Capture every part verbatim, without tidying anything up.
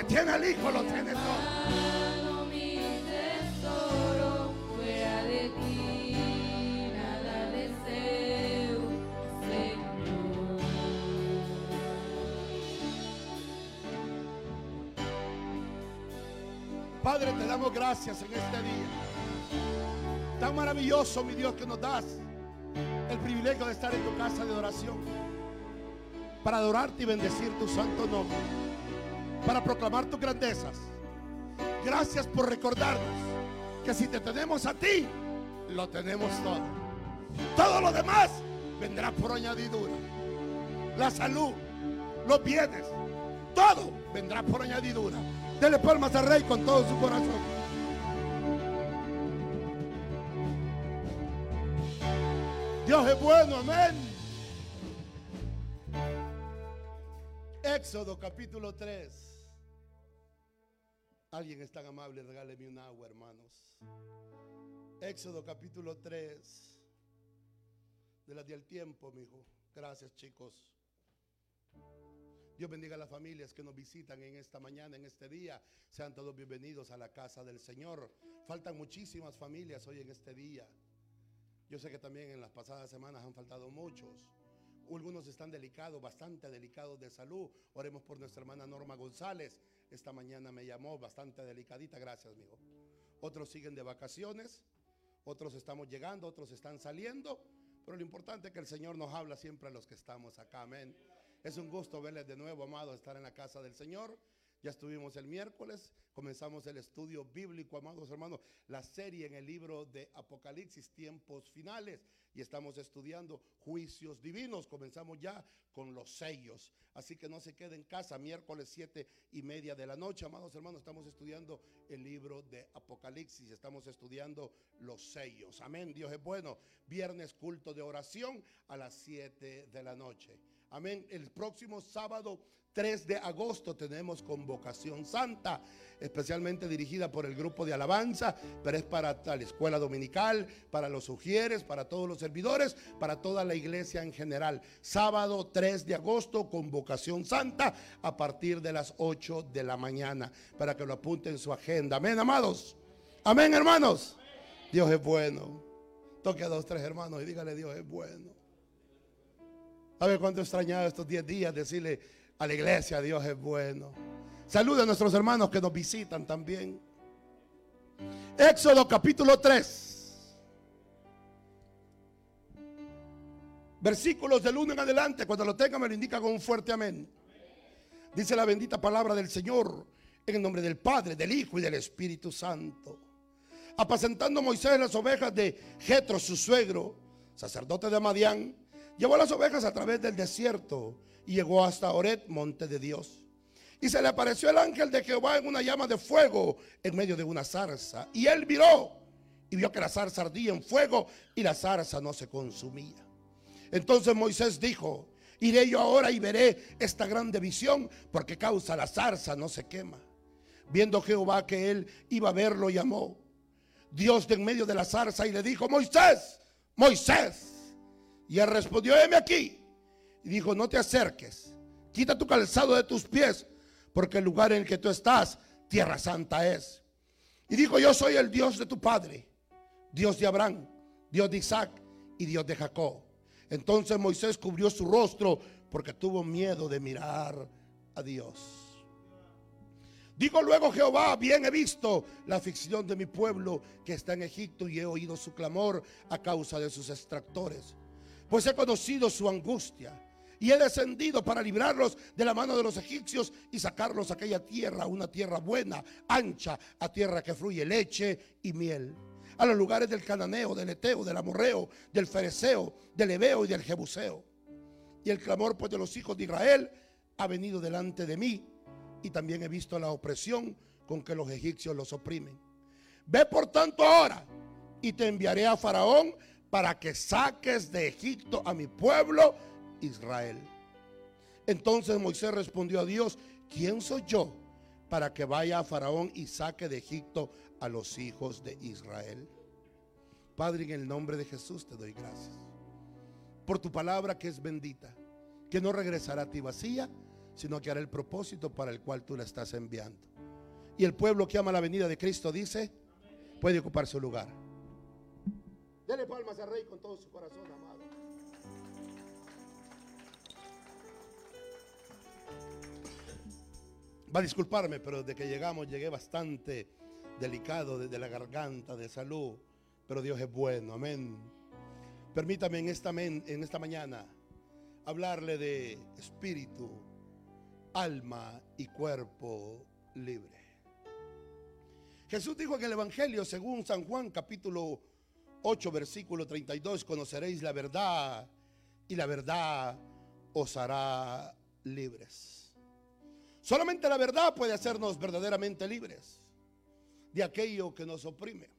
tiene al Hijo, lo tiene todo. Padre, te damos gracias en este día. Tan maravilloso, mi Dios, que nos das el privilegio de estar en tu casa de oración, para adorarte y bendecir tu santo nombre, para proclamar tus grandezas. Gracias por recordarnos que si te tenemos a ti, lo tenemos todo. Todo lo demás vendrá por añadidura. La salud, los bienes, todo vendrá por añadidura. Dele palmas al Rey con todo su corazón. Dios es bueno, amén. Éxodo capítulo tres. Alguien es tan amable, regáleme un agua, hermanos. Éxodo capítulo tres. De las del tiempo, mi hijo. Gracias, chicos. Dios bendiga a las familias que nos visitan en esta mañana, en este día. Sean todos bienvenidos a la casa del Señor. Faltan muchísimas familias hoy en este día. Yo sé que también en las pasadas semanas han faltado muchos. Algunos están delicados, bastante delicados de salud. Oremos por nuestra hermana Norma González. Esta mañana me llamó bastante delicadita. Gracias, amigo. Otros siguen de vacaciones. Otros estamos llegando, otros están saliendo. Pero lo importante es que el Señor nos habla siempre a los que estamos acá. Amén. Es un gusto verles de nuevo, amados, estar en la casa del Señor. Ya estuvimos el miércoles, comenzamos el estudio bíblico, amados hermanos, la serie en el libro de Apocalipsis, tiempos finales, y estamos estudiando juicios divinos. Comenzamos ya con los sellos, así que no se quede en casa. Miércoles siete y media de la noche, amados hermanos, estamos estudiando el libro de Apocalipsis, estamos estudiando los sellos. Amén, Dios es bueno. Viernes culto de oración a las siete de la noche. Amén. El próximo sábado tres de agosto tenemos convocación santa, especialmente dirigida por el grupo de alabanza, pero es para la escuela dominical, para los ujieres, para todos los servidores, para toda la iglesia en general. Sábado tres de agosto, convocación santa a partir de las ocho de la mañana, para que lo apunten en su agenda. Amén, amados. Amén, hermanos. Dios es bueno. Toque a dos, tres hermanos y dígale: Dios es bueno. A ver cuánto he extrañado estos diez días decirle a la iglesia: Dios es bueno. Saluda a nuestros hermanos que nos visitan también. Éxodo capítulo tres, versículos del uno en adelante. Cuando lo tenga me lo indica con un fuerte amén. Dice la bendita palabra del Señor, en el nombre del Padre, del Hijo y del Espíritu Santo. Apacentando Moisés las ovejas de Jetro, su suegro, sacerdote de Madián, llevó las ovejas a través del desierto y llegó hasta Horeb, monte de Dios. Y se le apareció el ángel de Jehová en una llama de fuego en medio de una zarza. Y él miró y vio que la zarza ardía en fuego y la zarza no se consumía. Entonces Moisés dijo: iré yo ahora y veré esta grande visión, porque causa la zarza no se quema. Viendo Jehová que él iba a verlo, llamó Dios de en medio de la zarza y le dijo: Moisés, Moisés. Y él respondió: heme aquí. Y dijo: no te acerques, quita tu calzado de tus pies, porque el lugar en el que tú estás, tierra santa es. Y dijo: yo soy el Dios de tu padre, Dios de Abraham, Dios de Isaac y Dios de Jacob. Entonces Moisés cubrió su rostro, porque tuvo miedo de mirar a Dios. Dijo luego Jehová: bien he visto la aflicción de mi pueblo que está en Egipto, y he oído su clamor a causa de sus extractores. Pues he conocido su angustia y he descendido para librarlos de la mano de los egipcios y sacarlos a aquella tierra, una tierra buena, ancha, a tierra que fluye leche y miel, a los lugares del cananeo, del eteo, del amorreo, del fereceo, del heveo y del jebuseo. Y el clamor pues de los hijos de Israel ha venido delante de mí, y también he visto la opresión con que los egipcios los oprimen. Ve por tanto ahora y te enviaré a Faraón para que saques de Egipto a mi pueblo Israel. Entonces Moisés respondió a Dios: ¿quién soy yo para que vaya a Faraón y saque de Egipto a los hijos de Israel? Padre, en el nombre de Jesús te doy gracias por tu palabra, que es bendita, que no regresará a ti vacía, sino que hará el propósito para el cual tú la estás enviando. Y el pueblo que ama la venida de Cristo dice, puede ocupar su lugar. Dele palmas al Rey con todo su corazón, amado. Va a disculparme, pero desde que llegamos llegué bastante delicado desde la garganta, de salud, pero Dios es bueno, amén. Permítame en esta, en esta mañana hablarle de espíritu, alma y cuerpo libre. Jesús dijo en el Evangelio según San Juan capítulo ocho versículo treinta y dos, conoceréis la verdad y la verdad os hará libres. Solamente la verdad puede hacernos verdaderamente libres de aquello que nos oprime.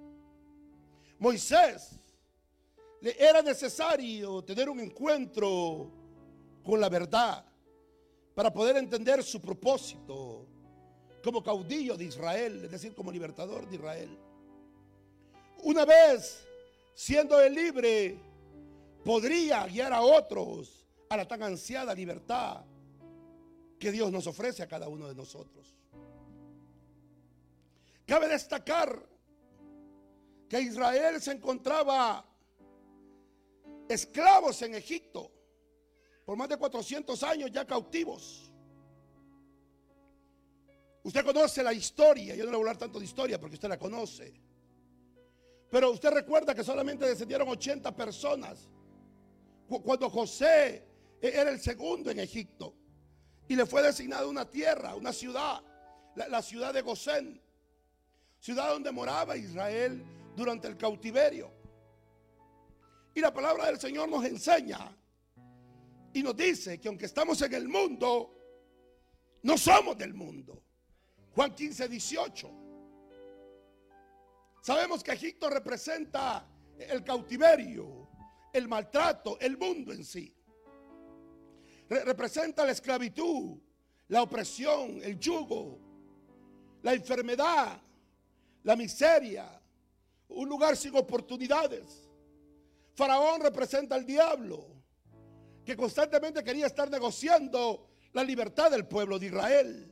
Moisés, le era necesario tener un encuentro con la verdad para poder entender su propósito como caudillo de Israel, es decir, como libertador de Israel. Una vez siendo él libre, podría guiar a otros a la tan ansiada libertad que Dios nos ofrece a cada uno de nosotros. Cabe destacar que Israel se encontraba esclavos en Egipto por más de cuatrocientos años, ya cautivos. Usted conoce la historia, yo no le voy a hablar tanto de historia porque usted la conoce, pero usted recuerda que solamente descendieron ochenta personas cuando José era el segundo en Egipto y le fue designada una tierra, una ciudad, la, la ciudad de Gosén, ciudad donde moraba Israel durante el cautiverio. Y la palabra del Señor nos enseña y nos dice que aunque estamos en el mundo, no somos del mundo. Juan quince, dieciocho. Sabemos que Egipto representa el cautiverio, el maltrato, el mundo en sí. Re- representa la esclavitud, la opresión, el yugo, la enfermedad, la miseria, un lugar sin oportunidades. Faraón representa al diablo, que constantemente quería estar negociando la libertad del pueblo de Israel.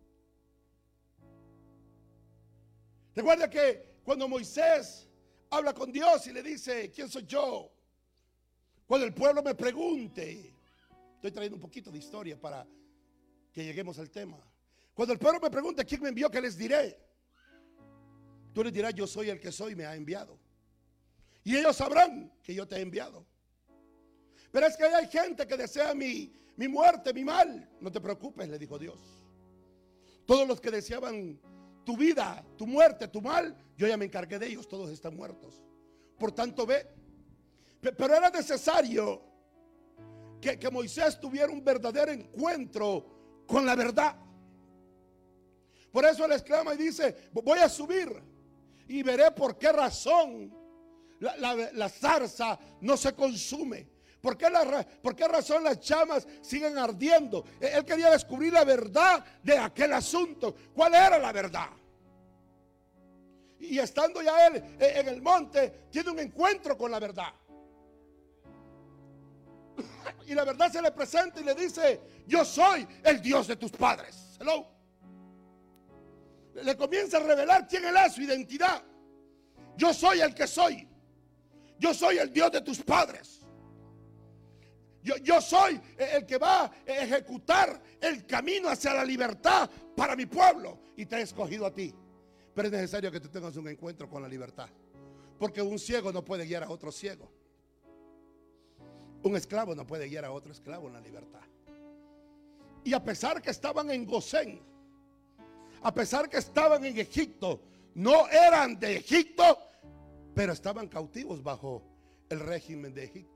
Recuerda que cuando Moisés habla con Dios y le dice, ¿quién soy yo? Cuando el pueblo me pregunte, estoy trayendo un poquito de historia para que lleguemos al tema. Cuando el pueblo me pregunte quién me envió, ¿qué les diré? Tú les dirás, yo soy el que soy, me ha enviado. Y ellos sabrán que yo te he enviado. Pero es que hay gente que desea mi, mi muerte, mi mal. No te preocupes, le dijo Dios. Todos los que deseaban tu vida, tu muerte, tu mal, yo ya me encargué de ellos, todos están muertos. Por tanto, ve. Pero era necesario que, que Moisés tuviera un verdadero encuentro con la verdad. Por eso él exclama y dice, voy a subir y veré por qué razón la, la, la zarza no se consume. ¿Por qué, la, ¿Por qué razón las llamas siguen ardiendo? Él quería descubrir la verdad de aquel asunto. ¿Cuál era la verdad? Y estando ya él en el monte, tiene un encuentro con la verdad. Y la verdad se le presenta y le dice, yo soy el Dios de tus padres. Hello. Le comienza a revelar quién él es, su identidad. Yo soy el que soy. Yo soy el Dios de tus padres. Yo, yo soy el que va a ejecutar el camino hacia la libertad para mi pueblo. Y te he escogido a ti. Pero es necesario que tú tengas un encuentro con la libertad. Porque un ciego no puede guiar a otro ciego. Un esclavo no puede guiar a otro esclavo en la libertad. Y a pesar que estaban en Gosén, a pesar que estaban en Egipto, no eran de Egipto, pero estaban cautivos bajo el régimen de Egipto.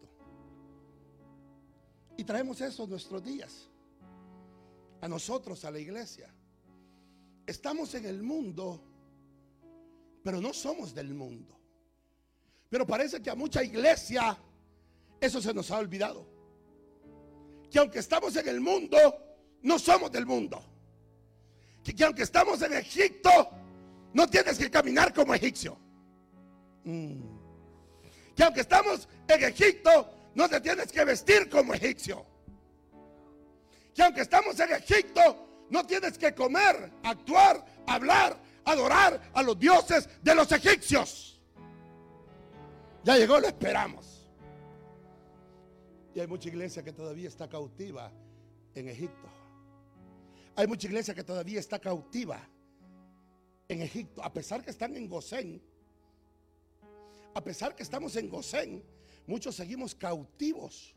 Y traemos eso a nuestros días, a nosotros, a la iglesia. Estamos en el mundo, pero no somos del mundo. Pero parece que a mucha iglesia eso se nos ha olvidado. Que aunque estamos en el mundo, no somos del mundo. Que, que aunque estamos en Egipto, no tienes que caminar como egipcio. Mm. Que aunque estamos en Egipto, no te tienes que vestir como egipcio. que aunque estamos en Egipto, no tienes que comer, actuar, hablar, adorar a los dioses de los egipcios. Ya llegó, lo esperamos. Y hay mucha iglesia que todavía está cautiva en Egipto. Hay mucha iglesia que todavía está cautiva en Egipto, a pesar que están en Gosén. A pesar que estamos en Gosén, muchos seguimos cautivos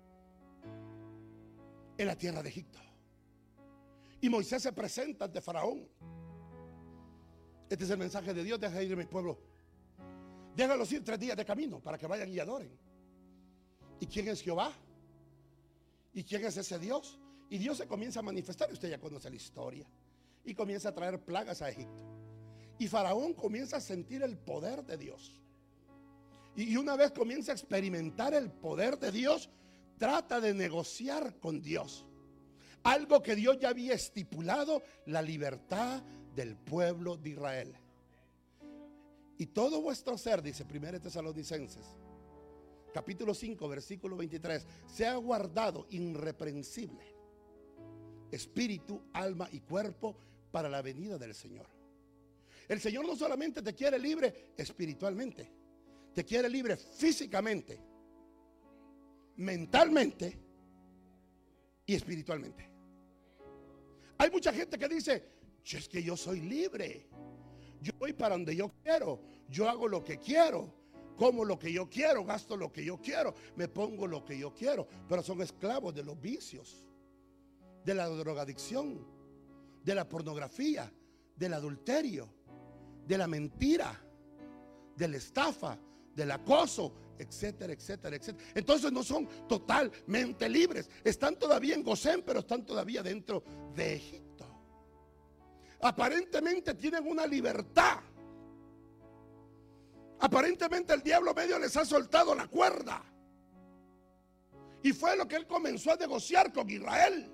en la tierra de Egipto. Y Moisés se presenta ante Faraón. Este es el mensaje de Dios: deja ir a mi pueblo, déjalos ir tres días de camino para que vayan y adoren. ¿Y quién es Jehová? ¿Y quién es ese Dios? Y Dios se comienza a manifestar, usted ya conoce la historia, y comienza a traer plagas a Egipto. Y Faraón comienza a sentir el poder de Dios. Y una vez comienza a experimentar el poder de Dios, trata de negociar con Dios algo que Dios ya había estipulado: la libertad del pueblo de Israel. Y todo vuestro ser, dice primera Tesalonicenses capítulo cinco versículo veintitrés, sea guardado irreprensible, espíritu, alma y cuerpo, para la venida del Señor. El Señor no solamente te quiere libre espiritualmente, te quiere libre físicamente, mentalmente y espiritualmente. Hay mucha gente que dice: es que yo soy libre, yo voy para donde yo quiero, yo hago lo que quiero, como lo que yo quiero, gasto lo que yo quiero, me pongo lo que yo quiero. Pero son esclavos de los vicios, de la drogadicción, de la pornografía, del adulterio, de la mentira, de la estafa, del acoso, etcétera, etcétera, etcétera. Entonces no son totalmente libres. Están todavía en Gosén, pero están todavía dentro de Egipto. Aparentemente tienen una libertad. Aparentemente el diablo medio les ha soltado la cuerda. Y fue lo que él comenzó a negociar con Israel.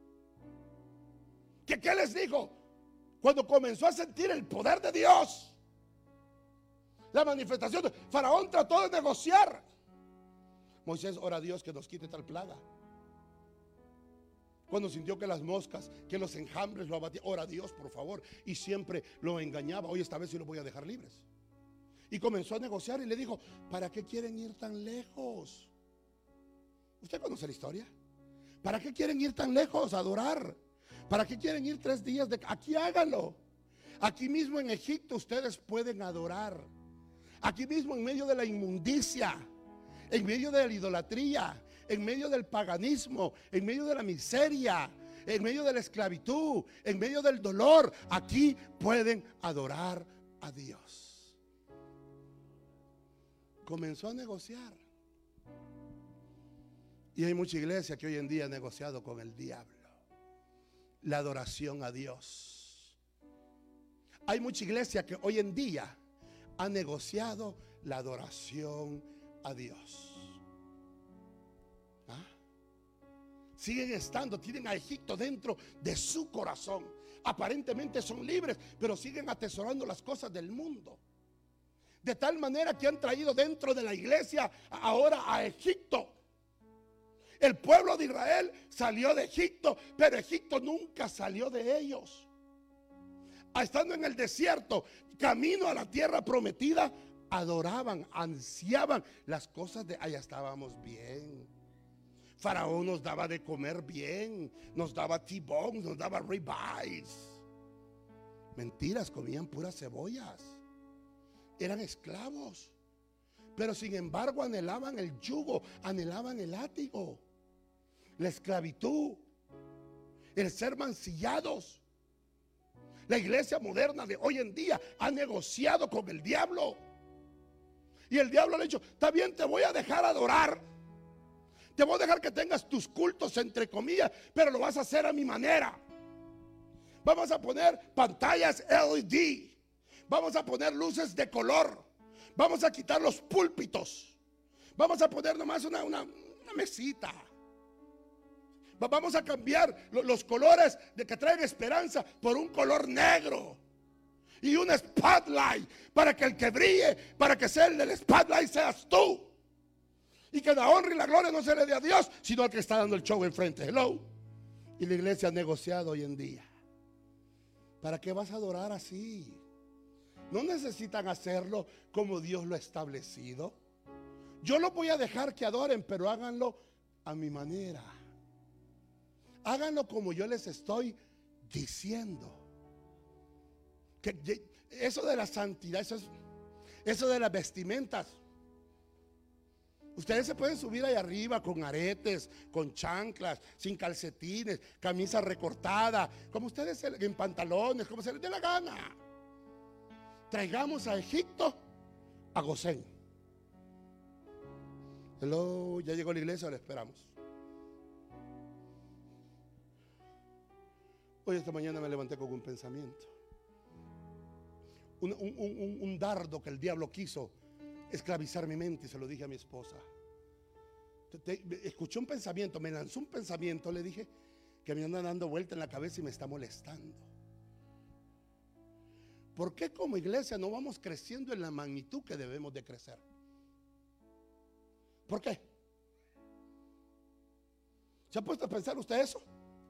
¿Qué, qué les dijo? Cuando comenzó a sentir el poder de Dios, la manifestación de Faraón, trató de negociar. Moisés, ora a Dios que nos quite tal plaga. Cuando sintió que las moscas, que los enjambres lo abatían, ora a Dios, por favor. Y siempre lo engañaba. Hoy esta vez sí lo voy a dejar libres. Y comenzó a negociar y le dijo: ¿para qué quieren ir tan lejos? ¿Usted conoce la historia? ¿Para qué quieren ir tan lejos a adorar? ¿Para qué quieren ir tres días de... Aquí háganlo. Aquí mismo en Egipto ustedes pueden adorar. Aquí mismo en medio de la inmundicia, en medio de la idolatría, en medio del paganismo, en medio de la miseria, en medio de la esclavitud, en medio del dolor, aquí pueden adorar a Dios. Comenzó a negociar. Y hay mucha iglesia que hoy en día ha negociado con el diablo la adoración a Dios. Hay mucha iglesia que hoy en día ha negociado la adoración a Dios. ¿Ah? Siguen estando, tienen a Egipto dentro de su corazón. Aparentemente son libres, pero siguen atesorando las cosas del mundo. De tal manera que han traído dentro de la iglesia ahora a Egipto. El pueblo de Israel salió de Egipto, pero Egipto nunca salió de ellos. Estando en el desierto, camino a la tierra prometida, adoraban, ansiaban las cosas de allá. Estábamos bien. Faraón nos daba de comer bien, nos daba T-bones, nos daba ribeyes. Mentiras, comían puras cebollas. Eran esclavos, pero sin embargo anhelaban el yugo, anhelaban el látigo, la esclavitud, el ser mancillados. La iglesia moderna de hoy en día ha negociado con el diablo. Y el diablo le ha dicho: está bien, te voy a dejar adorar, te voy a dejar que tengas tus cultos entre comillas, pero lo vas a hacer a mi manera. Vamos a poner pantallas L E D, vamos a poner luces de color, vamos a quitar los púlpitos, vamos a poner nomás una, una, una mesita. Vamos a cambiar los colores de que traen esperanza por un color negro y un spotlight, para que el que brille, para que sea el del spotlight seas tú, y que la honra y la gloria no se le dé a Dios, sino al que está dando el show enfrente. Hello. Y la iglesia ha negociado hoy en día. ¿Para qué vas a adorar así? No necesitan hacerlo como Dios lo ha establecido. Yo los voy a dejar que adoren, pero háganlo a mi manera. Háganlo como yo les estoy diciendo. Que eso de la santidad, eso, es, eso de las vestimentas. Ustedes se pueden subir ahí arriba con aretes, con chanclas, sin calcetines, camisa recortada, como ustedes en pantalones, como se les dé la gana. Traigamos a Egipto a Gosén. Hello, ya llegó la iglesia, lo esperamos. Hoy esta mañana me levanté con un pensamiento. Un, un, un, un dardo que el diablo quiso esclavizar mi mente, y se lo dije a mi esposa. Te, te, escuché un pensamiento, me lanzó un pensamiento, le dije que me anda dando vuelta en la cabeza y me está molestando. ¿Por qué como iglesia no vamos creciendo en la magnitud que debemos de crecer? ¿Por qué? ¿Se ha puesto a pensar usted eso?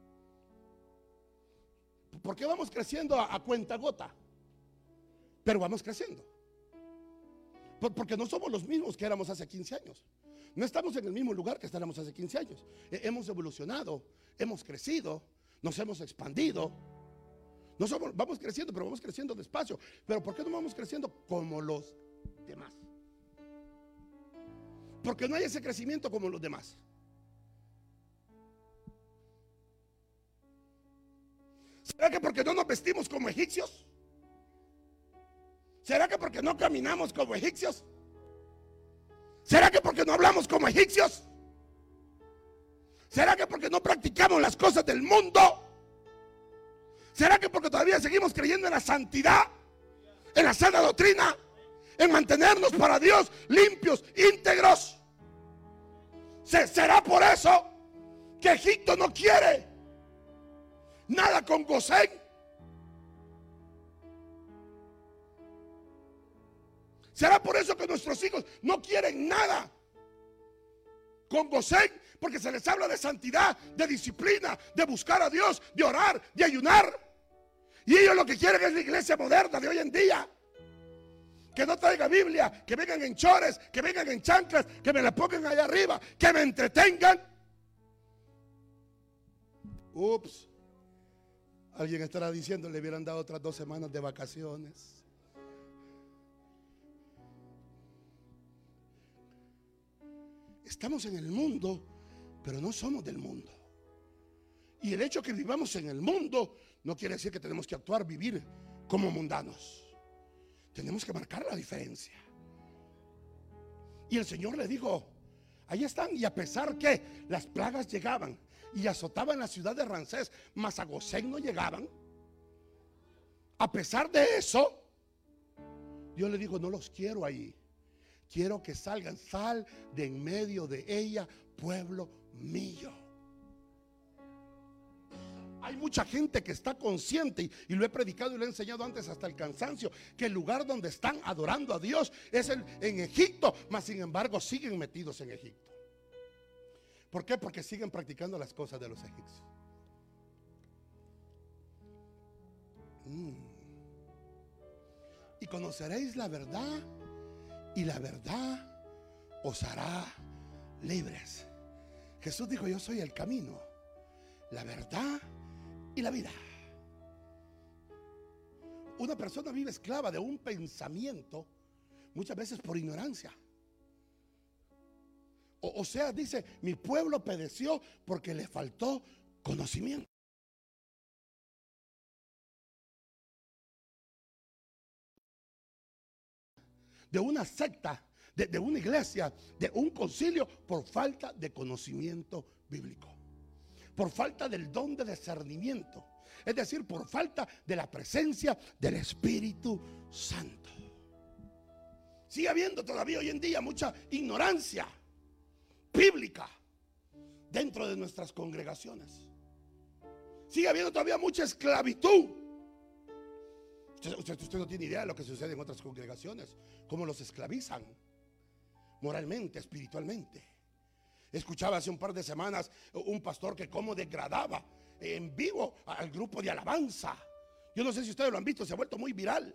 ¿Por qué vamos creciendo a, a cuenta gota? Pero vamos creciendo. Por, porque no somos los mismos que éramos hace quince años. No estamos en el mismo lugar que estábamos hace quince años. Eh, hemos evolucionado, hemos crecido, nos hemos expandido. No somos, vamos creciendo, pero vamos creciendo despacio. Pero ¿por qué no vamos creciendo como los demás? Porque no hay ese crecimiento como los demás. ¿Será que porque no nos vestimos como egipcios? ¿Será que porque no caminamos como egipcios? ¿Será que porque no hablamos como egipcios? ¿Será que porque no practicamos las cosas del mundo? ¿Será que porque todavía seguimos creyendo en la santidad, en la sana doctrina, en mantenernos para Dios limpios, íntegros? ¿Será por eso que Egipto no quiere nada con Gosén? ¿Será por eso que nuestros hijos no quieren nada con Gosén? Porque se les habla de santidad, de disciplina, de buscar a Dios, de orar, de ayunar. Y ellos lo que quieren es la iglesia moderna de hoy en día. Que no traiga Biblia, que vengan en chores, que vengan en chanclas, que me la pongan allá arriba, que me entretengan. Ups. Alguien estará diciendo, le hubieran dado otras dos semanas de vacaciones. Estamos en el mundo, pero no somos del mundo. Y el hecho que vivamos en el mundo no quiere decir que tenemos que actuar, vivir como mundanos. Tenemos que marcar la diferencia. Y el Señor le dijo, ahí están, y a pesar que las plagas llegaban y azotaban la ciudad de Ramsés, mas a Gosén no llegaban, a pesar de eso, Dios le dijo, no los quiero ahí. Quiero que salgan, sal de en medio de ella, pueblo mío. Hay mucha gente que está consciente, y, y lo he predicado y lo he enseñado antes hasta el cansancio, que el lugar donde están adorando a Dios es el, en Egipto, mas sin embargo siguen metidos en Egipto. ¿Por qué? Porque siguen practicando las cosas de los egipcios. Mm. Y conoceréis la verdad, y la verdad os hará libres. Jesús dijo, yo soy el camino, la verdad y la vida. Una persona vive esclava de un pensamiento, muchas veces por ignorancia. O, o sea, dice, mi pueblo pereció porque le faltó conocimiento. De una secta, de, de una iglesia, de un concilio, por falta de conocimiento bíblico, por falta del don de discernimiento, es decir, por falta de la presencia del Espíritu Santo. Sigue habiendo todavía hoy en día mucha ignorancia bíblica dentro de nuestras congregaciones. Sigue habiendo todavía mucha esclavitud. Usted, usted, usted no tiene idea de lo que sucede en otras congregaciones, cómo los esclavizan moralmente, espiritualmente. Escuchaba hace un par de semanas un pastor que cómo degradaba en vivo al grupo de alabanza. Yo no sé si ustedes lo han visto, se ha vuelto muy viral.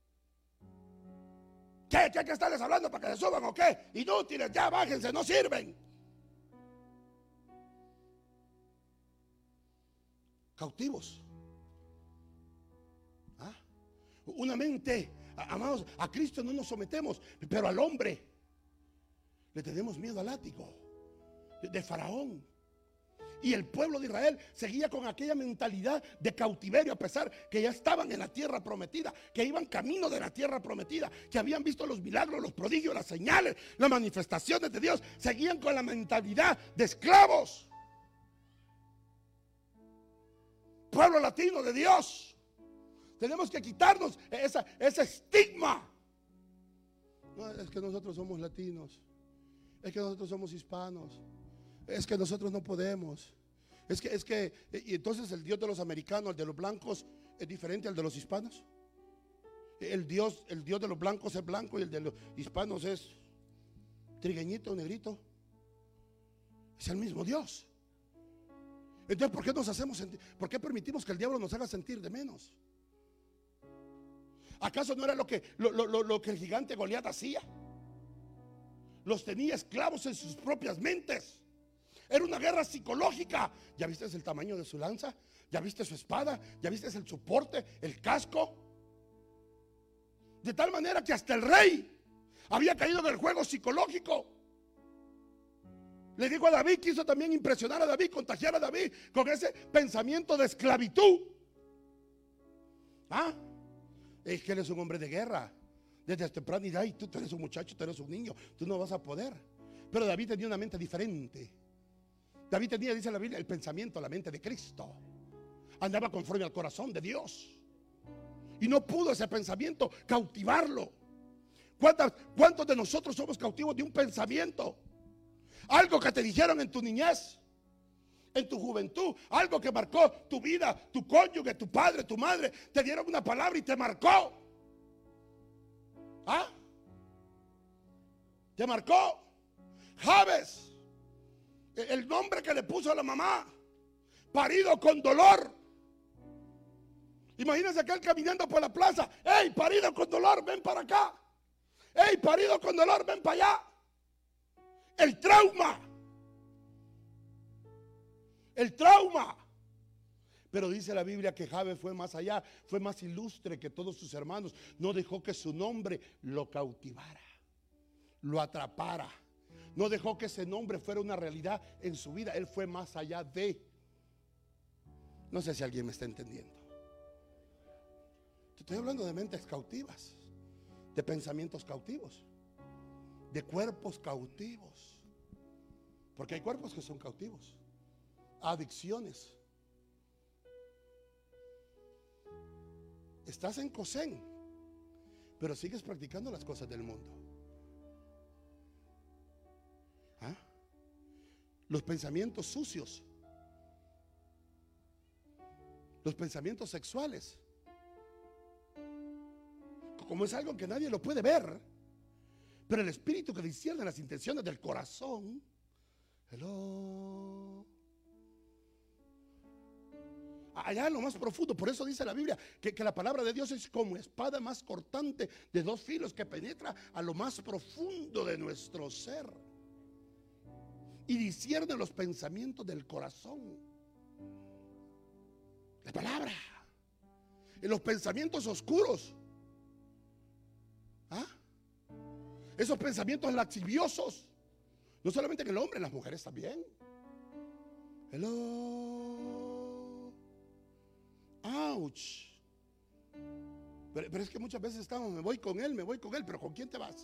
¿Qué? ¿Qué hay que estarles hablando para que se suban o qué? Inútiles, ya bájense, no sirven. Cautivos. ¿Ah? Una mente, amados, a Cristo no nos sometemos, pero al hombre le tenemos miedo al látigo de, de Faraón. Y el pueblo de Israel seguía con aquella mentalidad de cautiverio, a pesar que ya estaban en la tierra prometida, que iban camino de la tierra prometida, que habían visto los milagros, los prodigios, las señales, las manifestaciones de Dios. Seguían con la mentalidad de esclavos. Pueblo latino de Dios, tenemos que quitarnos esa, ese estigma. No, es que nosotros somos latinos, es que nosotros somos hispanos, es que nosotros no podemos. Es que, es que, y entonces el Dios de los americanos, el de los blancos, es diferente al de los hispanos. El Dios, el Dios de los blancos es blanco y el de los hispanos es trigueñito, negrito. Es el mismo Dios. Entonces, ¿por qué nos hacemos sentir? ¿Por qué permitimos que el diablo nos haga sentir de menos? ¿Acaso no era lo que, lo, lo, lo que el gigante Goliat hacía? Los tenía esclavos en sus propias mentes. Era una guerra psicológica. ¿Ya viste el tamaño de su lanza? ¿Ya viste su espada? ¿Ya viste el soporte? ¿El casco? De tal manera que hasta el rey había caído en el juego psicológico. Le dijo a David, quiso también impresionar a David, contagiar a David con ese pensamiento de esclavitud. Ah, es que él es un hombre de guerra. Desde temprana edad, y tú, tú eres un muchacho, tú eres un niño, tú no vas a poder. Pero David tenía una mente diferente. David tenía, dice la Biblia, el pensamiento, la mente de Cristo. Andaba conforme al corazón de Dios. Y no pudo ese pensamiento cautivarlo. ¿Cuántas, ¿Cuántos de nosotros somos cautivos de un pensamiento? Algo que te dijeron en tu niñez, en tu juventud, algo que marcó tu vida, tu cónyuge, tu padre, tu madre, te dieron una palabra y te marcó. ¿Ah? Te marcó. Jabes, el nombre que le puso a la mamá, parido con dolor. Imagínense aquel caminando por la plaza. ¡Ey, parido con dolor, ven para acá! ¡Ey, parido con dolor, ven para allá! El trauma. El trauma. Pero dice la Biblia que Jabes fue más allá, fue más ilustre que todos sus hermanos. No dejó que su nombre lo cautivara, lo atrapara. No dejó que ese nombre fuera una realidad en su vida. Él fue más allá de. No sé si alguien me está entendiendo. Te estoy hablando de mentes cautivas, de pensamientos cautivos, de cuerpos cautivos. Porque hay cuerpos que son cautivos. Adicciones. Estás en Cosén, pero sigues practicando las cosas del mundo. ¿Ah? Los pensamientos sucios, los pensamientos sexuales, como es algo que nadie lo puede ver, pero el espíritu que discierne las intenciones del corazón. Hello. Allá en lo más profundo. Por eso dice la Biblia que, que la palabra de Dios es como espada más cortante de dos filos, que penetra a lo más profundo de nuestro ser y discierne los pensamientos del corazón. La palabra. En los pensamientos oscuros. ¿Ah? Esos pensamientos lasciviosos. No solamente en el hombre, en las mujeres también. Hello. Ouch. Pero, pero es que muchas veces estamos, me voy con él, me voy con él, pero ¿con quién te vas?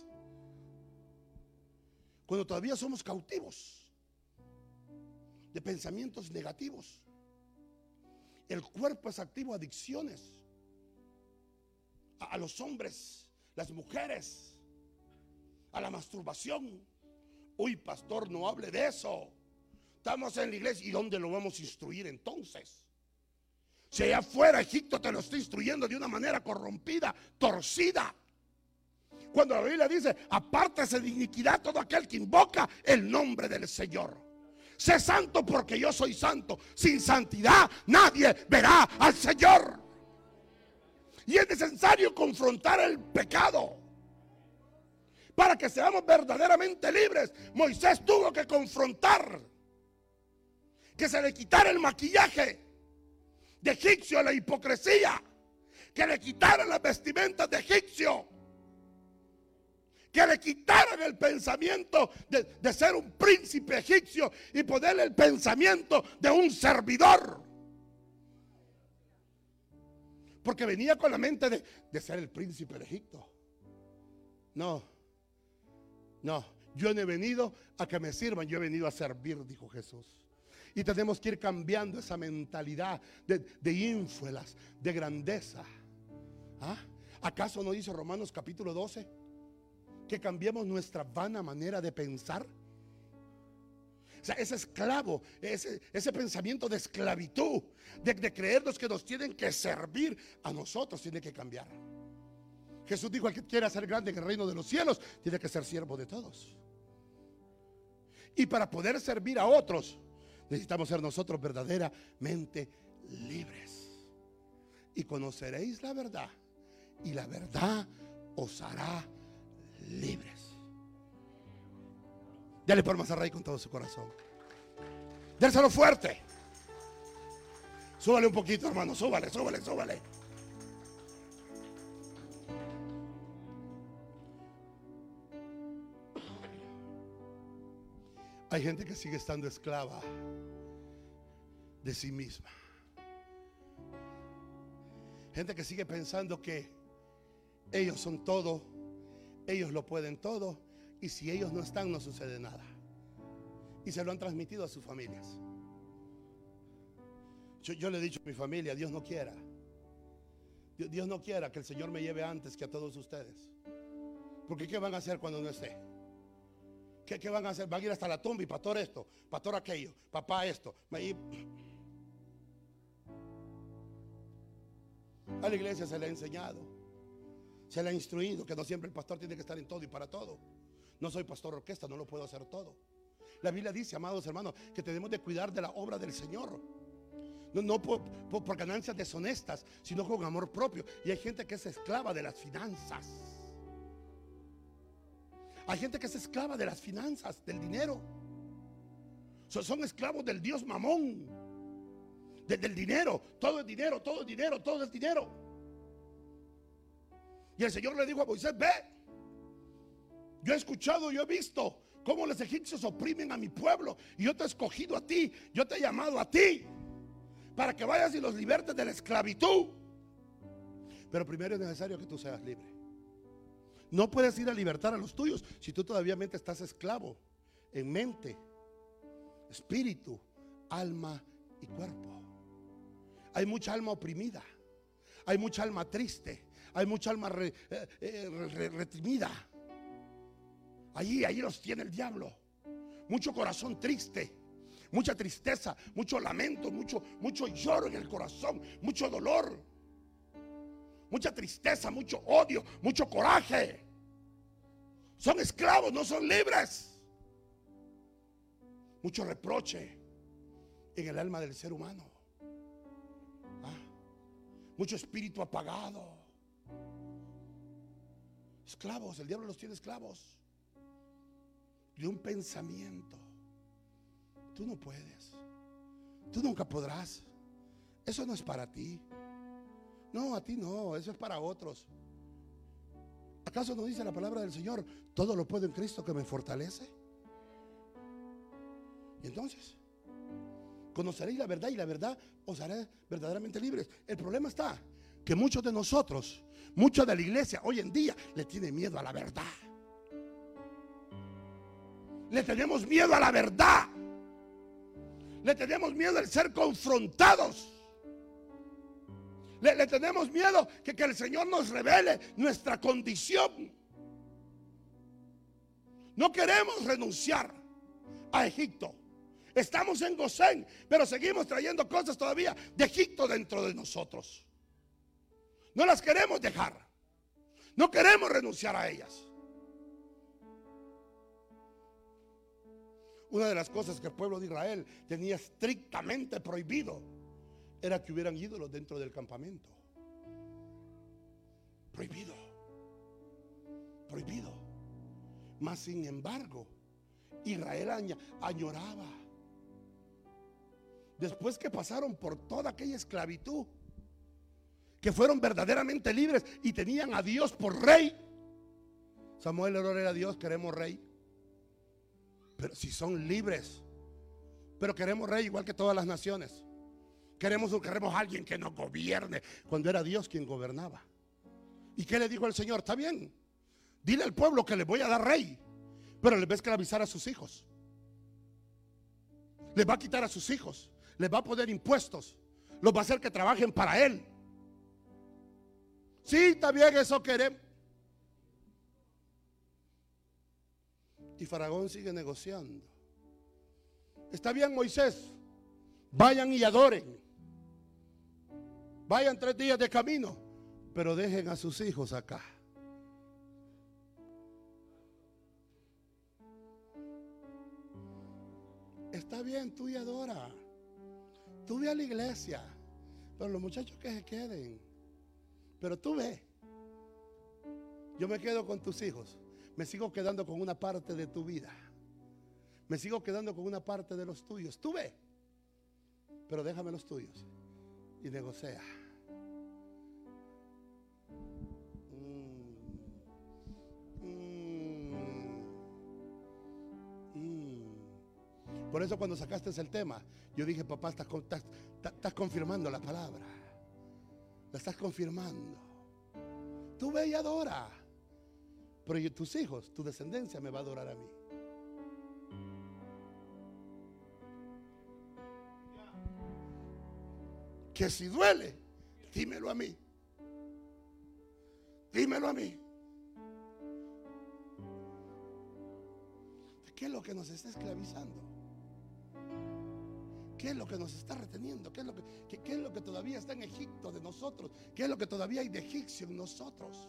Cuando todavía somos cautivos de pensamientos negativos. El cuerpo es activo a adicciones. A, a los hombres, las mujeres, a la masturbación. Uy, pastor, no hable de eso. Estamos en la iglesia. ¿Y dónde lo vamos a instruir entonces? Si allá afuera Egipto te lo está instruyendo de una manera corrompida, torcida. Cuando la Biblia dice, apártese de iniquidad todo aquel que invoca el nombre del Señor. sé santo porque yo soy santo. Sin santidad nadie verá al Señor. Y es necesario confrontar el pecado para que seamos verdaderamente libres. Moisés tuvo que confrontar que se le quitara el maquillaje de egipcio, la hipocresía, que le quitaran las vestimentas de egipcio, que le quitaran el pensamiento de, de ser un príncipe egipcio y ponerle el pensamiento de un servidor, porque venía con la mente de, de ser el príncipe de Egipto. No, no, yo no he venido a que me sirvan, yo he venido a servir, dijo Jesús. Y tenemos que ir cambiando esa mentalidad de, de ínfulas, de grandeza. ¿Ah? ¿Acaso no dice Romanos capítulo doce que cambiemos nuestra vana manera de pensar? O sea, ese esclavo, ese, ese pensamiento de esclavitud, de, de creernos que nos tienen que servir a nosotros, tiene que cambiar. Jesús dijo: el que quiera ser grande en el reino de los cielos tiene que ser siervo de todos. Y para poder servir a otros necesitamos ser nosotros verdaderamente libres. Y conoceréis la verdad, y la verdad os hará libres. Dale palmas al Rey con todo su corazón. Déselo fuerte. Súbale un poquito, hermano. Súbale, súbale, súbale. Hay gente que sigue estando esclava de sí misma. Gente que sigue pensando que ellos son todo, ellos lo pueden todo, y si ellos no están no sucede nada. Y se lo han transmitido a sus familias. Yo, yo le he dicho a mi familia: Dios no quiera, Dios, Dios no quiera que el Señor me lleve antes que a todos ustedes. Porque ¿qué van a hacer cuando no esté? ¿Qué, ¿Qué van a hacer? Van a ir hasta la tumba y pastor esto, pastor aquello, papá esto. Y a la iglesia se le ha enseñado, se le ha instruido que no siempre el pastor tiene que estar en todo y para todo. No soy pastor orquesta, no lo puedo hacer todo. La Biblia dice, amados hermanos, que tenemos de cuidar de la obra del Señor. No, no por, por, por ganancias deshonestas, sino con amor propio. Y hay gente que es esclava de las finanzas. Hay gente que es esclava de las finanzas, del dinero. Son, son esclavos del Dios Mamón, de, del dinero. Todo es dinero, todo es dinero, todo es dinero. Y el Señor le dijo a Moisés: ve, yo he escuchado, yo he visto cómo los egipcios oprimen a mi pueblo, y yo te he escogido a ti, yo te he llamado a ti para que vayas y los libertes de la esclavitud. Pero primero es necesario que tú seas libre. No puedes ir a libertar a los tuyos si tú todavía estás esclavo en mente, espíritu, alma y cuerpo. Hay mucha alma oprimida, hay mucha alma triste, hay mucha alma re, eh, eh, re, reprimida. Allí, allí los tiene el diablo. Mucho corazón triste, mucha tristeza, mucho lamento, mucho, mucho lloro en el corazón, mucho dolor, mucha tristeza, mucho odio, mucho coraje. Son esclavos, no son libres. Mucho reproche en el alma del ser humano. ¿Ah? Mucho espíritu apagado. Esclavos, el diablo los tiene esclavos de un pensamiento. Tú no puedes, tú nunca podrás, eso no es para ti. No, a ti no, eso es para otros. ¿Acaso no dice la palabra del Señor: todo lo puedo en Cristo que me fortalece? Y entonces conoceréis la verdad, y la verdad os hará verdaderamente libres. El problema está que muchos de nosotros, muchos de la iglesia hoy en día, le tienen miedo a la verdad. Le tenemos miedo a la verdad. Le tenemos miedo al ser confrontados. Le, le tenemos miedo que, que el Señor nos revele nuestra condición. No queremos renunciar a Egipto. Estamos en Gosén, pero seguimos trayendo cosas todavía de Egipto dentro de nosotros. No las queremos dejar. No queremos renunciar a ellas. Una de las cosas que el pueblo de Israel tenía estrictamente prohibido era que hubieran ídolos dentro del campamento. Prohibido. Prohibido. Mas sin embargo, Israel añ- añoraba. Después que pasaron por toda aquella esclavitud, que fueron verdaderamente libres y tenían a Dios por rey. Samuel le oró a Dios: queremos rey. Pero si son libres, pero queremos rey igual que todas las naciones. Queremos, queremos alguien que nos gobierne, cuando era Dios quien gobernaba. ¿Y qué le dijo el Señor? Está bien, dile al pueblo que le voy a dar rey, pero les va a esclavizar a sus hijos, les va a quitar a sus hijos, les va a poner impuestos, los va a hacer que trabajen para él. Sí, está bien, eso queremos. Y Faraón sigue negociando. Está bien, Moisés, vayan y adoren, vayan tres días de camino, pero dejen a sus hijos acá. Está bien, tú y adora, tú ve a la iglesia, pero los muchachos que se queden. Pero tú ve, yo me quedo con tus hijos, me sigo quedando con una parte de tu vida, me sigo quedando con una parte de los tuyos. Tú ve, pero déjame los tuyos y negocia. mm, mm, mm. Por eso cuando sacaste el tema, yo dije: papá, estás, estás, estás confirmando la palabra, la estás confirmando. Tú ve y adora, pero yo, tus hijos, tu descendencia me va a adorar a mí. Que si duele, dímelo a mí. Dímelo a mí. ¿Qué es lo que nos está esclavizando? ¿Qué es lo que nos está reteniendo? ¿Qué es lo que, qué, qué es lo que todavía está en Egipto de nosotros? ¿Qué es lo que todavía hay de egipcio en nosotros?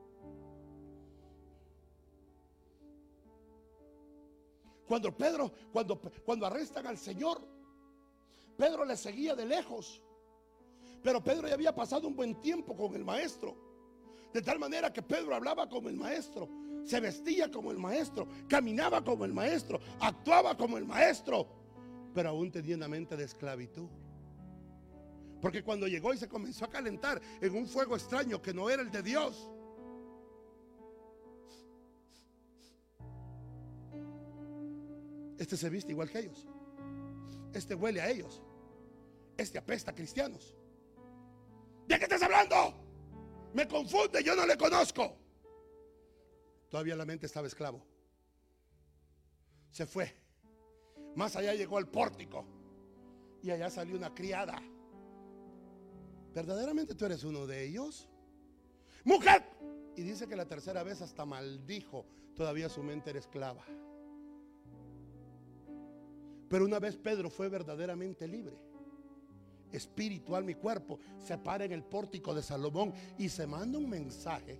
Cuando Pedro, cuando, cuando arrestan al Señor, Pedro le seguía de lejos. Pero Pedro ya había pasado un buen tiempo con el maestro, de tal manera que Pedro hablaba como el maestro, se vestía como el maestro, caminaba como el maestro, actuaba como el maestro, pero aún tenía una mente de esclavitud. Porque cuando llegó y se comenzó a calentar en un fuego extraño que no era el de Dios, este se viste igual que ellos, este huele a ellos, este apesta a cristianos. ¿De qué estás hablando? Me confunde, yo no le conozco. Todavía la mente estaba esclavo. Se fue. Más allá llegó al pórtico y allá salió una criada. ¿Verdaderamente tú eres uno de ellos? ¡Mujer! Y dice que la tercera vez hasta maldijo. Todavía su mente era esclava. Pero una vez Pedro fue verdaderamente libre, espíritu, alma y cuerpo, se para en el pórtico de Salomón y se manda un mensaje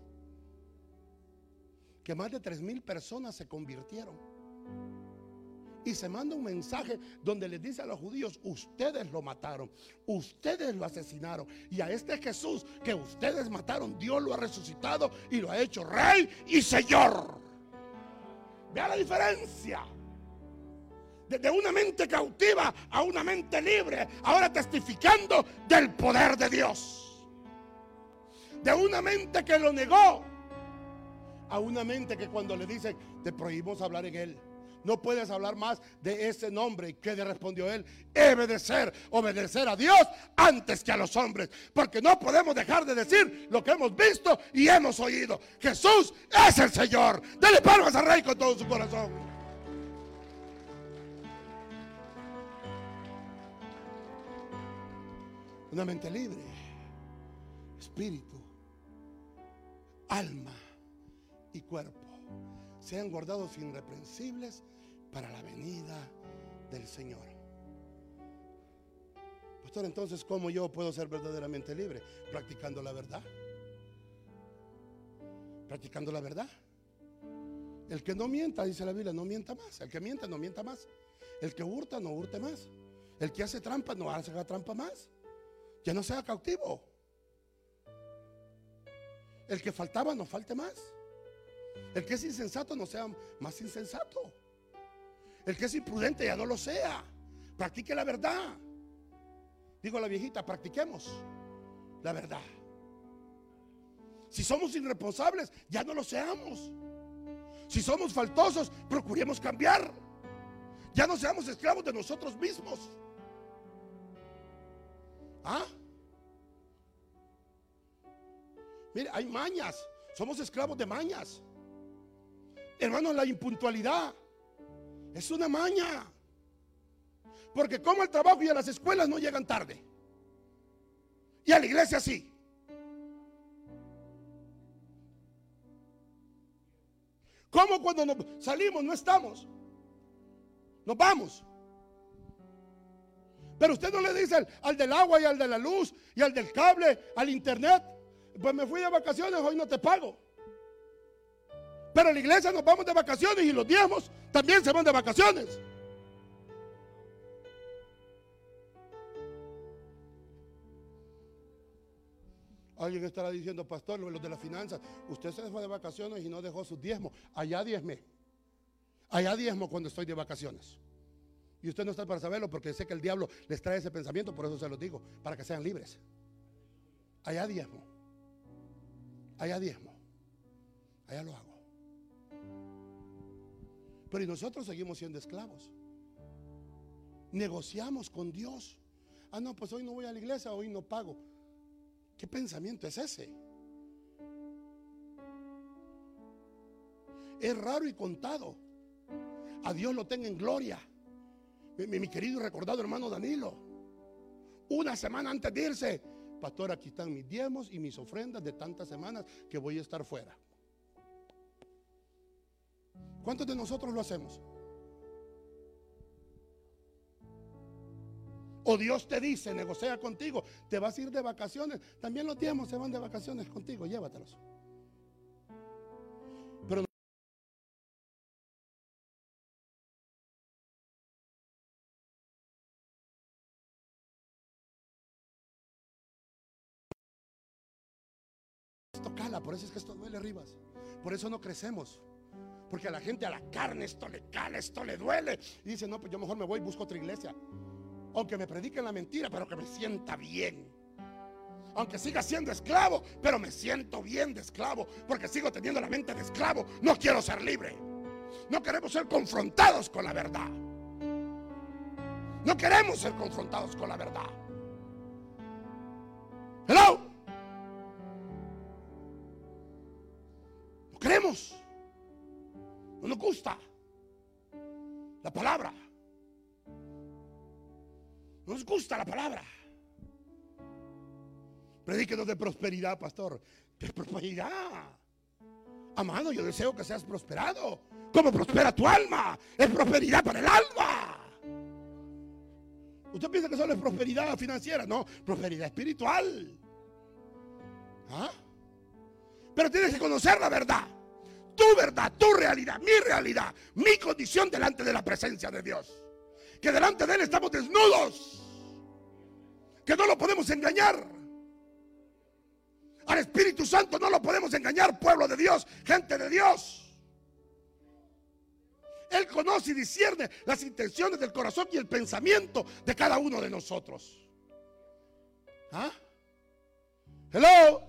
que más de tres mil personas se convirtieron. Y se manda un mensaje donde les dice a los judíos: ustedes lo mataron, ustedes lo asesinaron, y a este Jesús que ustedes mataron, Dios lo ha resucitado y lo ha hecho rey y señor. Vea la diferencia. De una mente cautiva a una mente libre, ahora testificando del poder de Dios. De una mente que lo negó a una mente que cuando le dicen: te prohibimos hablar en él, no puedes hablar más de ese nombre. ¿Y qué le respondió él? Obedecer, obedecer a Dios antes que a los hombres, porque no podemos dejar de decir lo que hemos visto y hemos oído: Jesús es el Señor. Dele palmas al Rey con todo su corazón. Una mente libre, espíritu, alma y cuerpo sean guardados irreprensibles para la venida del Señor. Pastor, entonces, ¿cómo yo puedo ser verdaderamente libre? Practicando la verdad. Practicando la verdad. El que no mienta, dice la Biblia, no mienta más. El que miente, no mienta más. El que hurta no hurte más. El que hace trampa no haga trampa más. Ya no sea cautivo. El que faltaba no falte más. El que es insensato no sea más insensato. El que es imprudente ya no lo sea. Practique la verdad. Digo a la viejita, practiquemos la verdad. Si somos irresponsables, ya no lo seamos. Si somos faltosos, procuremos cambiar. Ya no seamos esclavos de nosotros mismos. ¿Ah? Mire, hay mañas. Somos esclavos de mañas. Hermanos, la impuntualidad es una maña. Porque como al trabajo y a las escuelas no llegan tarde, y a la iglesia sí. Como cuando nos salimos no estamos, nos vamos. Pero usted no le dice al, al del agua y al de la luz y al del cable, al internet: pues me fui de vacaciones, hoy no te pago. Pero en la iglesia nos vamos de vacaciones y los diezmos también se van de vacaciones. Alguien estará diciendo: pastor, los de las finanzas, usted se fue de vacaciones y no dejó sus diezmos. Allá diezme. Allá diezmo cuando estoy de vacaciones. Y usted no está para saberlo, porque sé que el diablo les trae ese pensamiento. Por eso se los digo, para que sean libres. Allá diezmo. Allá diezmo. Allá lo hago. Pero y nosotros seguimos siendo esclavos. Negociamos con Dios. Ah, no, pues hoy no voy a la iglesia, hoy no pago. ¿Qué pensamiento es ese? Es raro y contado. A Dios lo tenga en gloria. Mi, mi querido y recordado hermano Danilo, una semana antes de irse: pastor, aquí están mis diezmos y mis ofrendas de tantas semanas que voy a estar fuera. ¿Cuántos de nosotros lo hacemos? O Dios te dice, negocia contigo, te vas a ir de vacaciones. También los diezmos se van de vacaciones contigo, llévatelos. Pero esto cala, por eso es que esto duele, Rivas. Por eso no crecemos. Porque a la gente, a la carne, esto le cala, esto le duele. Y dice: no, pues yo mejor me voy y busco otra iglesia. Aunque me prediquen la mentira, pero que me sienta bien. Aunque siga siendo esclavo, pero me siento bien de esclavo, porque sigo teniendo la mente de esclavo. No quiero ser libre. No queremos ser confrontados con la verdad. No queremos ser confrontados con la verdad. Hello. No queremos. No nos gusta la palabra. No nos gusta la palabra. Predíquenos de prosperidad, pastor. De prosperidad. Amado, yo deseo que seas prosperado. ¿Cómo prospera tu alma? Es prosperidad para el alma. Usted piensa que solo es prosperidad financiera. No, prosperidad espiritual. ¿Ah? Pero tienes que conocer la verdad. Tu verdad, tu realidad, mi realidad, mi condición delante de la presencia de Dios. Que delante de Él estamos desnudos, que no lo podemos engañar. Al Espíritu Santo no lo podemos engañar, pueblo de Dios, gente de Dios. Él conoce y discierne las intenciones del corazón y el pensamiento de cada uno de nosotros. ¿Ah? Hello.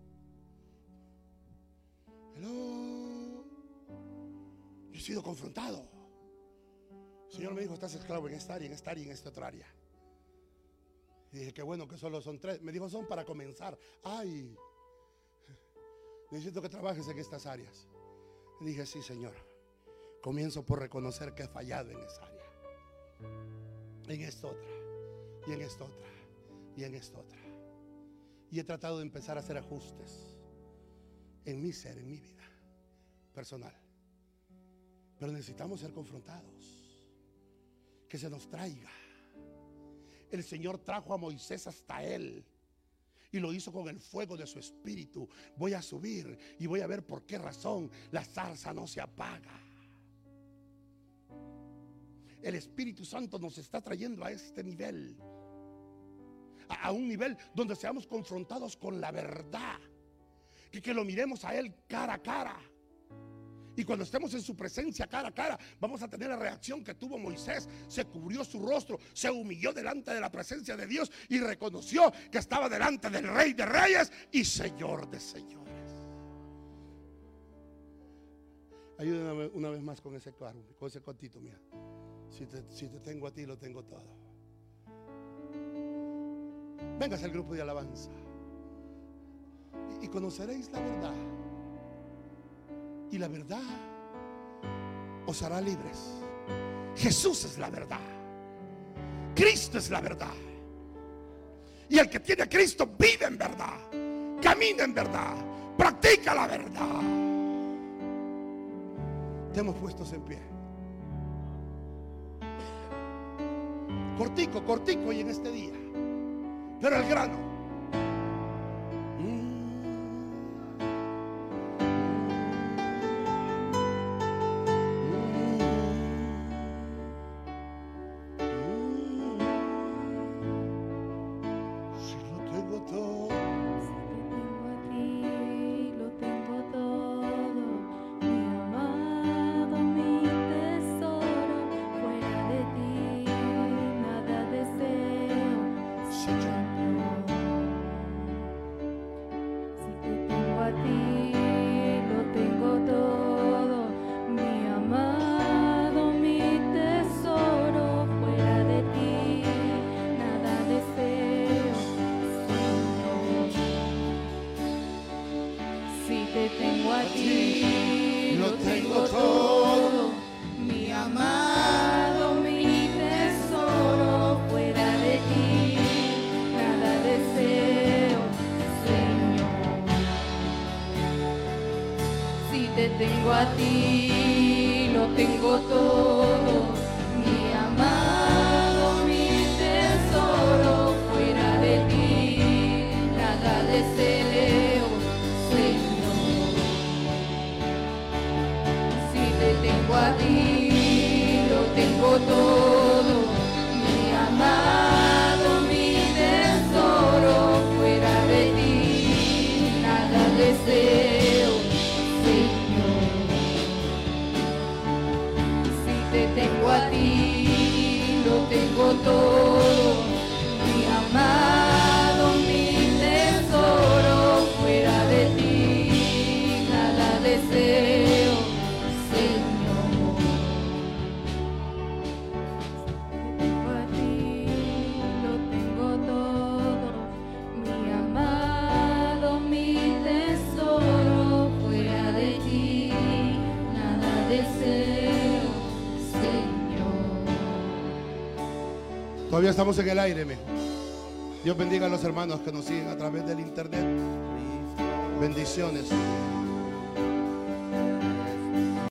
Hello. Yo he sido confrontado. El Señor me dijo: estás esclavo en esta área, en esta área y en esta otra área. Y dije: qué bueno que solo son tres. Me dijo: son para comenzar. Ay, necesito que trabajes en estas áreas. Y dije: sí, Señor. Comienzo por reconocer que he fallado en esa área, en esta otra, y en esta otra, y en esta otra. Y he tratado de empezar a hacer ajustes en mi ser, en mi vida personal. Pero necesitamos ser confrontados. Que se nos traiga. El Señor trajo a Moisés hasta él y lo hizo con el fuego de su espíritu. Voy a subir y voy a ver por qué razón la zarza no se apaga. el Espíritu Santo nos está trayendo a este nivel, a, a un nivel donde seamos confrontados con la verdad, que, que lo miremos a Él cara a cara. Y cuando estemos en su presencia cara a cara, vamos a tener la reacción que tuvo Moisés. Se cubrió su rostro, se humilló delante de la presencia de Dios y reconoció que estaba delante del Rey de Reyes y Señor de Señores. Ayúdame una vez más con ese carro, con ese cortito, mira. Si te, si te tengo a ti, lo tengo todo. Vengas al grupo de alabanza y, y conoceréis la verdad. Y la verdad os hará libres. Jesús es la verdad. Cristo es la verdad. Y el que tiene a Cristo vive en verdad, camina en verdad, practica la verdad. Estemos puestos en pie. Cortico, cortico y en este día, pero el grano. Todavía estamos en el aire, me. Dios bendiga a los hermanos que nos siguen a través del internet. Bendiciones.